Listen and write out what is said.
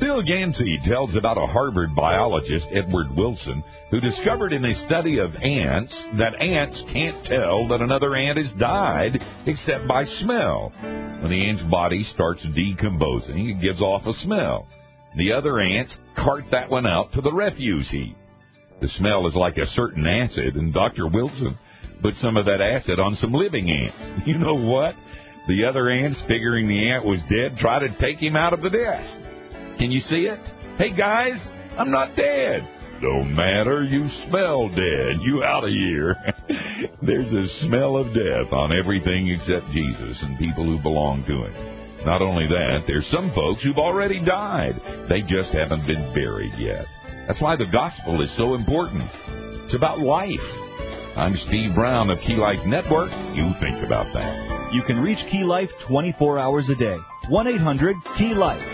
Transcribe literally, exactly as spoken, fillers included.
Bill Yancey tells about a Harvard biologist, Edward Wilson, who discovered in a study of ants that ants can't tell that another ant has died except by smell. When the ant's body starts decomposing, it gives off a smell. The other ants cart that one out to the refuse heap. The smell is like a certain acid, and Doctor Wilson put some of that acid on some living ants. You know what? The other ants, figuring the ant was dead, try to take him out of the nest. Can you see it? Hey, guys, I'm not dead. Don't matter, you smell dead. You out of here. There's a smell of death on everything except Jesus and people who belong to him. Not only that, there's some folks who've already died. They just haven't been buried yet. That's why the gospel is so important. It's about life. I'm Steve Brown of Key Life Network. You think about that. You can reach Key Life twenty-four hours a day. one eight hundred Key Life.